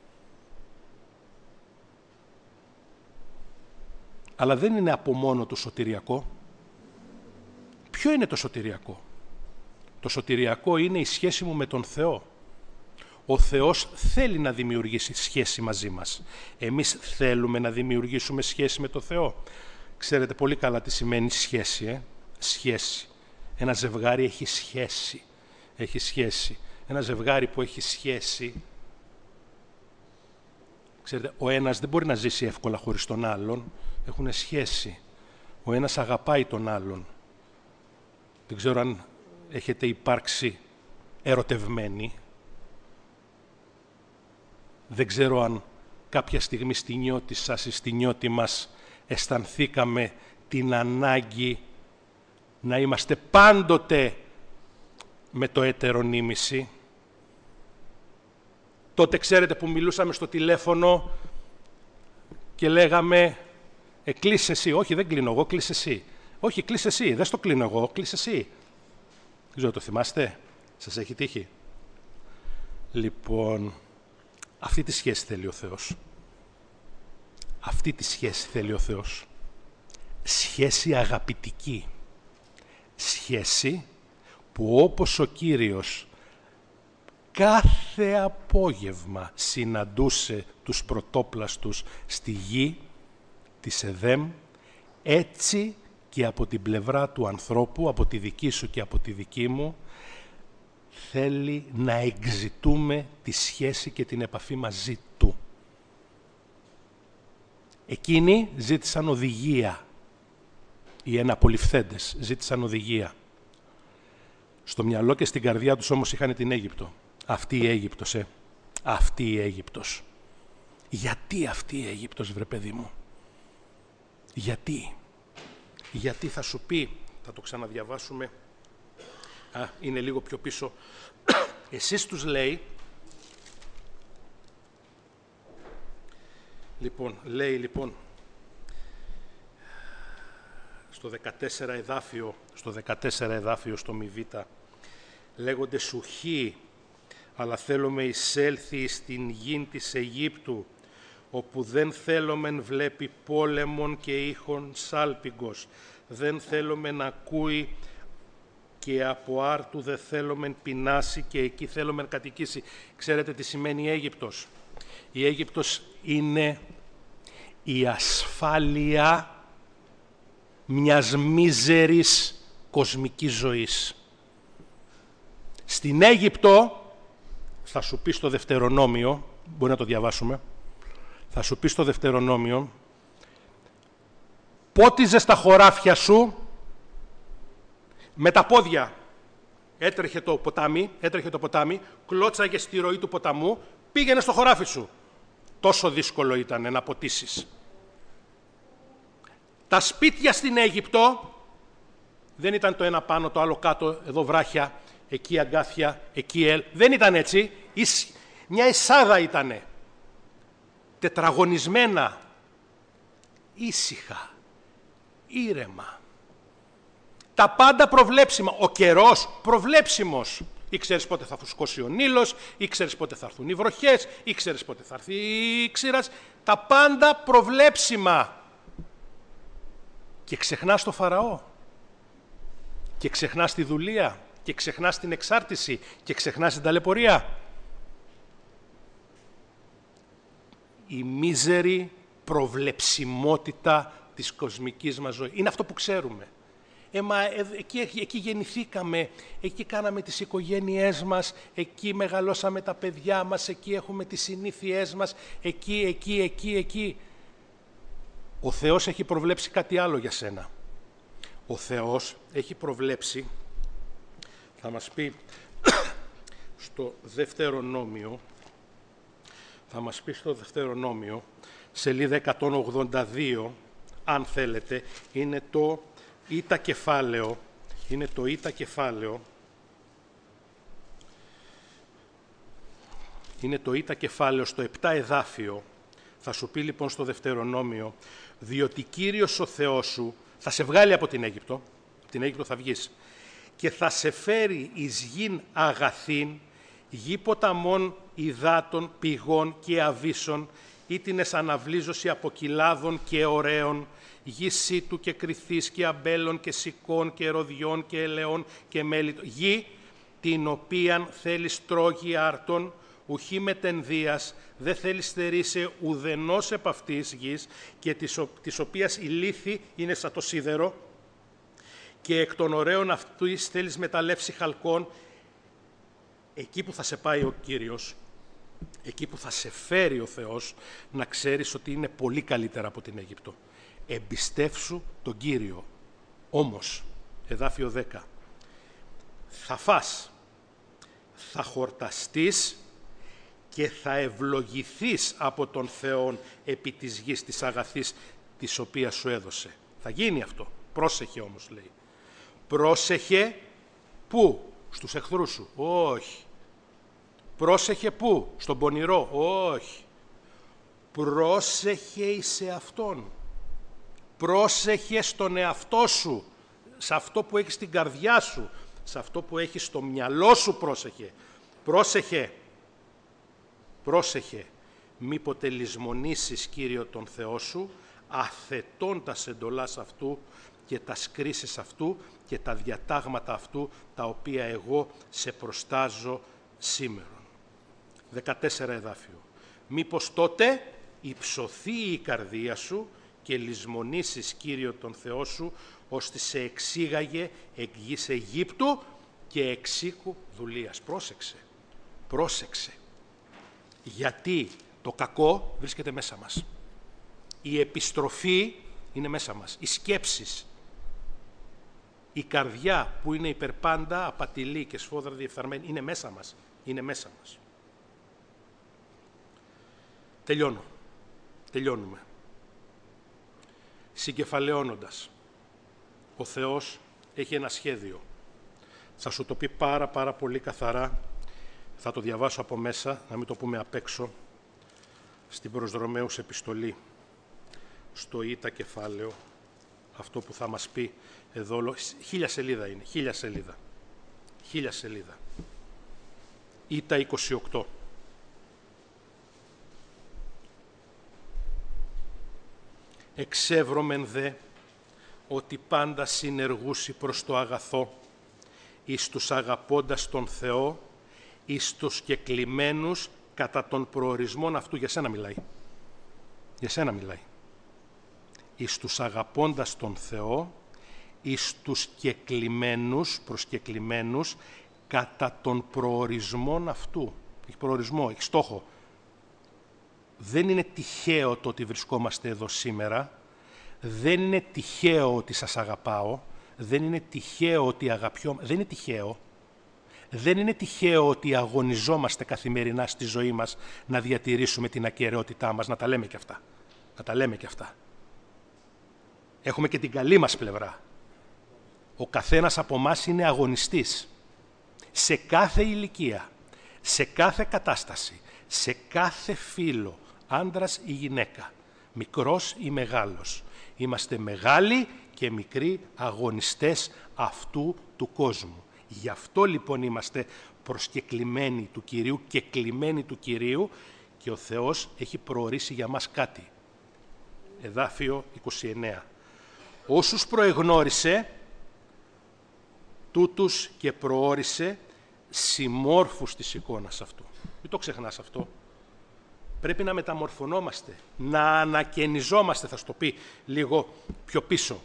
Αλλά δεν είναι από μόνο το σωτηριακό. Ποιο είναι το σωτηριακό? Το σωτηριακό είναι η σχέση μου με τον Θεό. Ο Θεός θέλει να δημιουργήσει σχέση μαζί μας. Εμείς θέλουμε να δημιουργήσουμε σχέση με τον Θεό. Ξέρετε πολύ καλά τι σημαίνει σχέση, ε? Σχέση. Ένα ζευγάρι έχει σχέση. Έχει σχέση. Ένα ζευγάρι που έχει σχέση, ξέρετε, ο ένας δεν μπορεί να ζήσει εύκολα χωρίς τον άλλον. Έχουν σχέση. Ο ένας αγαπάει τον άλλον. Δεν ξέρω αν έχετε υπάρξει ερωτευμένοι. Δεν ξέρω αν κάποια στιγμή στη νιώτη σας ή στη νιώτη μας αισθανθήκαμε την ανάγκη να είμαστε πάντοτε με το έτερο νήμιση. Τότε ξέρετε που μιλούσαμε στο τηλέφωνο και λέγαμε «Ε, κλείσε εσύ». «Όχι, δεν κλείνω εγώ, κλείσε εσύ». «Όχι, κλείσε εσύ, δεν στο κλείνω εγώ, κλείσε εσύ». Δεν ξέρω, το θυμάστε? Σας έχει τύχει? Λοιπόν, αυτή τη σχέση θέλει ο Θεός. Αυτή τη σχέση θέλει ο Θεός. Σχέση αγαπητική. Σχέση που όπως ο Κύριος κάθε απόγευμα συναντούσε τους πρωτόπλαστους στη γη της Εδέμ, έτσι και από την πλευρά του ανθρώπου, από τη δική σου και από τη δική μου, θέλει να εκζητούμε τη σχέση και την επαφή μαζί του. Εκείνοι ζήτησαν οδηγία. Οι εναπολυφθέντες ζήτησαν οδηγία. Στο μυαλό και στην καρδιά τους όμως είχαν την Αίγυπτο. Αυτή η Αίγυπτος, ε. Αυτή η Αίγυπτος. Γιατί αυτή η Αίγυπτος, βρε παιδί μου? Γιατί? Γιατί θα σου πει, θα το ξαναδιαβάσουμε, α, είναι λίγο πιο πίσω. Εσείς τους λέει, λοιπόν, λέει λοιπόν, στο δεκατέσσερα εδάφιο, στο δεκατέσσερα εδάφιο, στο Μιβήτα, λέγονται σουχοί, αλλά θέλουμε εισέλθει στην γην της Αιγύπτου, όπου δεν θέλομεν βλέπει πόλεμον και ήχον σάλπιγγος, δεν θέλομεν να ακούει και από άρτου δεν θέλομεν πεινάσει και εκεί θέλομεν κατοικήσει. Ξέρετε τι σημαίνει Αίγυπτος? Η Αίγυπτος είναι η ασφάλεια μιας μίζερης κοσμικής ζωής. Στην Αίγυπτο, θα σου πει στο Δευτερονόμιο, μπορεί να το διαβάσουμε, θα σου πει στο Δευτερονόμιο, πότιζες τα χωράφια σου με τα πόδια. Έτρεχε το ποτάμι, έτρεχε το ποτάμι, κλώτσαγε στη ροή του ποταμού, πήγαινε στο χωράφι σου. Τόσο δύσκολο ήταν να ποτίσεις. Τα σπίτια στην Αίγυπτο δεν ήταν το ένα πάνω, το άλλο κάτω, εδώ βράχια, εκεί αγκάθια, εκεί ελ. Δεν ήταν έτσι. Μια εισάδα ήτανε. Τετραγωνισμένα. Ήσυχα. Ήρεμα. Τα πάντα προβλέψιμα. Ο καιρός προβλέψιμος. Ήξερες πότε θα φουσκώσει ο Νείλος, ήξερες πότε θα έρθουν οι βροχές, ήξερες πότε θα έρθει η ξύρας. Τα πάντα προβλέψιμα. Και ξεχνάς το Φαραώ. Και ξεχνάς τη δουλεία. Και ξεχνάς την εξάρτηση. Και ξεχνάς την ταλαιπωρία. Η μίζερη προβλεψιμότητα της κοσμικής μας ζωής. Είναι αυτό που ξέρουμε. Ε, μα, ε, εκεί, εκεί γεννηθήκαμε, εκεί κάναμε τις οικογένειές μας, εκεί μεγαλώσαμε τα παιδιά μας, εκεί έχουμε τις συνήθειές μας, εκεί, εκεί, εκεί, εκεί. Ο Θεός έχει προβλέψει κάτι άλλο για σένα. Ο Θεός έχει προβλέψει, θα μας πει στο Δευτερονόμιο, θα μας πει στο Δευτερονόμιο, σελίδα εκατόν ογδόντα δύο, αν θέλετε, είναι το ήτα κεφάλαιο, είναι το ήτα κεφάλαιο, είναι το ήτα κεφάλαιο στο επτά εδάφιο. Θα σου πει λοιπόν στο Δευτερονόμιο, διότι Κύριος ο Θεός σου θα σε βγάλει από την Αίγυπτο, από την Αίγυπτο θα βγεις, και θα σε φέρει εις γην αγαθήν, γη ποταμών, υδάτων, πηγών και αβύσσων, ήτινες αναβλίζωση από κοιλάδων και ωραίων, γη σίτου και κρυθής και αμπέλων και σικών και ροδιών και ελαιών και μέλιτων, γη την οποίαν θέλεις τρόγει άρτων, ουχή μετενδίας, δεν θέλεις στερήσει ουδενός επ' αυτής γης, και της, της οποίας η λίθη είναι σαν το σίδερο, και εκ των ωραίων αυτής θέλεις μεταλλεύσει χαλκών. Εκεί που θα σε πάει ο Κύριος, εκεί που θα σε φέρει ο Θεός, να ξέρεις ότι είναι πολύ καλύτερα από την Αίγυπτο. Εμπιστεύσου τον Κύριο. Όμως, εδάφιο δέκα, θα φας, θα χορταστείς και θα ευλογηθείς από τον Θεόν επί της γης της αγαθής της οποίας σου έδωσε. Θα γίνει αυτό. Πρόσεχε όμως, λέει. Πρόσεχε πού? Στους εχθρούς σου. Όχι. Πρόσεχε πού? Στον πονηρό. Όχι. Πρόσεχε εις εαυτόν. Πρόσεχε στον εαυτό σου. Σε αυτό που έχεις στην καρδιά σου. Σε αυτό που έχεις στο μυαλό σου πρόσεχε. Πρόσεχε. Πρόσεχε. Μήποτε λησμονήσεις, Κύριο τον Θεό σου, αθετών τα εντολάς αυτού και τα κρίσεις αυτού και τα διατάγματα αυτού, τα οποία εγώ σε προστάζω σήμερον. δεκατέσσερα εδάφιο. Μήπως τότε υψωθεί η καρδία σου και λησμονήσεις, Κύριο τον Θεό σου, ώστε σε εξήγαγε εκ γης Αιγύπτου και εξοίκου δουλείας. Πρόσεξε. Πρόσεξε. Γιατί το κακό βρίσκεται μέσα μας. Η επιστροφή είναι μέσα μας. Οι σκέψεις. Η καρδιά που είναι υπερπάντα, απατηλή και σφόδρα διεφθαρμένη, είναι μέσα μας. Είναι μέσα μας. Τελειώνω. Τελειώνουμε. Συγκεφαλαιώνοντας, ο Θεός έχει ένα σχέδιο. Θα σου το πει πάρα πάρα πολύ καθαρά. Θα το διαβάσω από μέσα, να μην το πούμε απ' έξω, στην προς Ρωμαίους επιστολή, στο ήτα κεφάλαιο, αυτό που θα μας πει εδώ, χίλια σελίδα είναι, χίλια σελίδα, χίλια σελίδα. Ήτα είκοσι οκτώ. Εξεύρωμεν δε ότι πάντα συνεργούσι προς το αγαθό, εις τους αγαπώντας τον Θεό, εις τους κεκλημένους κατά των προορισμών αυτού. Για σένα μιλάει. Για σένα μιλάει. Εις τους αγαπώντας τον Θεό, εις τους κεκλημένους, προσκεκλημένους, κατά των προορισμών αυτού. Έχει προορισμό, έχει στόχο. Δεν είναι τυχαίο το ότι βρισκόμαστε εδώ σήμερα. Δεν είναι τυχαίο ότι σας αγαπάω. Δεν είναι τυχαίο ότι αγαπιώ. Δεν είναι τυχαίο. Δεν είναι τυχαίο ότι αγωνιζόμαστε καθημερινά στη ζωή μας να διατηρήσουμε την ακεραιότητά μας. Να τα λέμε και αυτά. Να τα λέμε και αυτά. Έχουμε και την καλή μας πλευρά. Ο καθένας από εμάς είναι αγωνιστής. Σε κάθε ηλικία, σε κάθε κατάσταση, σε κάθε φύλο, άντρας ή γυναίκα, μικρός ή μεγάλος. Είμαστε μεγάλοι και μικροί αγωνιστές αυτού του κόσμου. Γι' αυτό λοιπόν είμαστε προσκεκλημένοι του Κυρίου και κλειμένοι του Κυρίου, και ο Θεός έχει προορίσει για μας κάτι. Εδάφιο είκοσι εννέα. Όσους προεγνώρισε, τούτους και προόρισε συμμόρφους της εικόνας αυτού. Μην το ξεχνάς αυτό. Πρέπει να μεταμορφωνόμαστε, να ανακαινιζόμαστε, θα στο πει λίγο πιο πίσω.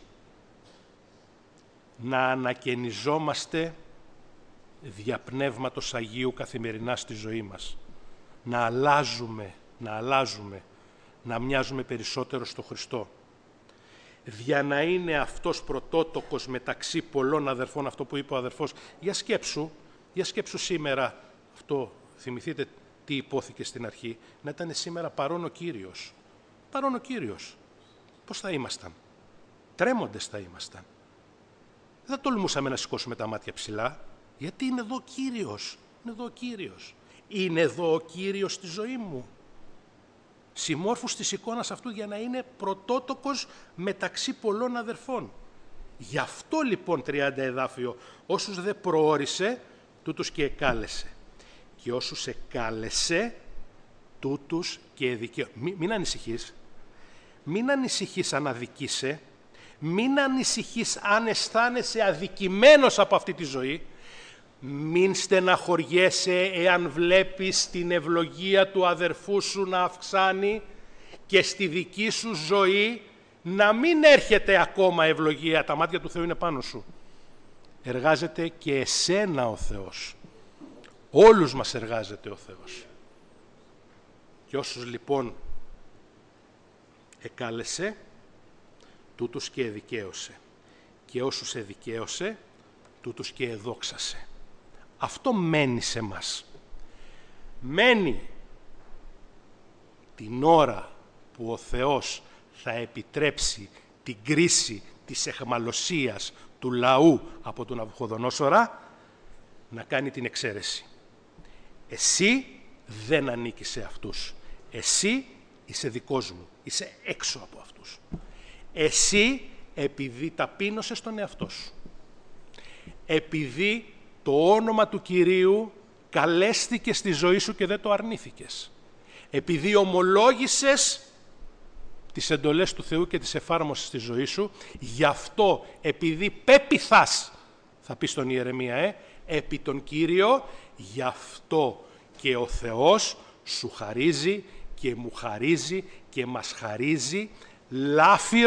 Να ανακαινιζόμαστε δια Πνεύματος Αγίου καθημερινά στη ζωή μας. Να αλλάζουμε, να αλλάζουμε, να μοιάζουμε περισσότερο στο Χριστό. Δια να είναι αυτός πρωτότοκος μεταξύ πολλών αδερφών, αυτό που είπε ο αδερφός. Για σκέψου, για σκέψου σήμερα, αυτό θυμηθείτε τι υπόθηκε στην αρχή, να ήταν σήμερα παρόν ο Κύριος. Παρόν ο Κύριος. Πώς θα ήμασταν? Τρέμοντες θα ήμασταν. Δεν θα τολμούσαμε να σηκώσουμε τα μάτια ψηλά, γιατί είναι εδώ ο Κύριος. Είναι εδώ ο Κύριος. Είναι εδώ ο Κύριος στη ζωή μου. Συμμόρφους της εικόνας αυτού για να είναι πρωτότοκος μεταξύ πολλών αδερφών. Γι' αυτό λοιπόν τριάντα εδάφιο, όσους δεν προόρισε, τούτους και εκάλεσε. Και όσους εκάλεσε, τούτους και εδικαίωσε. Μην, μην ανησυχείς. Μην ανησυχείς αν αδικείσαι. Μην ανησυχείς αν αισθάνεσαι αδικημένος από αυτή τη ζωή. Μην στεναχωριέσαι εάν βλέπεις την ευλογία του αδερφού σου να αυξάνει και στη δική σου ζωή να μην έρχεται ακόμα ευλογία. Τα μάτια του Θεού είναι πάνω σου. Εργάζεται και εσένα ο Θεός. Όλους μας εργάζεται ο Θεός. Και όσους λοιπόν εκάλεσε, τούτους και εδικαίωσε. Και όσους εδικαίωσε, τούτους και εδόξασε. Αυτό μένει σε μας. Μένει την ώρα που ο Θεός θα επιτρέψει την κρίση της αιχμαλωσίας του λαού από τον Ναβουχοδονόσορα να κάνει την εξαίρεση. Εσύ δεν ανήκεις σε αυτούς. Εσύ είσαι δικός μου. Είσαι έξω από αυτούς. Εσύ επειδή ταπείνωσες τον εαυτό σου. Επειδή το όνομα του Κυρίου καλέστηκε στη ζωή σου και δεν το αρνήθηκες. Επειδή ομολόγησες τις εντολές του Θεού και τις εφάρμοσες στη ζωή σου, γι' αυτό επειδή πέπιθας, θα πει στον Ιερεμία, ε, επί τον Κύριο, γι' αυτό και ο Θεός σου χαρίζει και μου χαρίζει και μας χαρίζει λάφυρο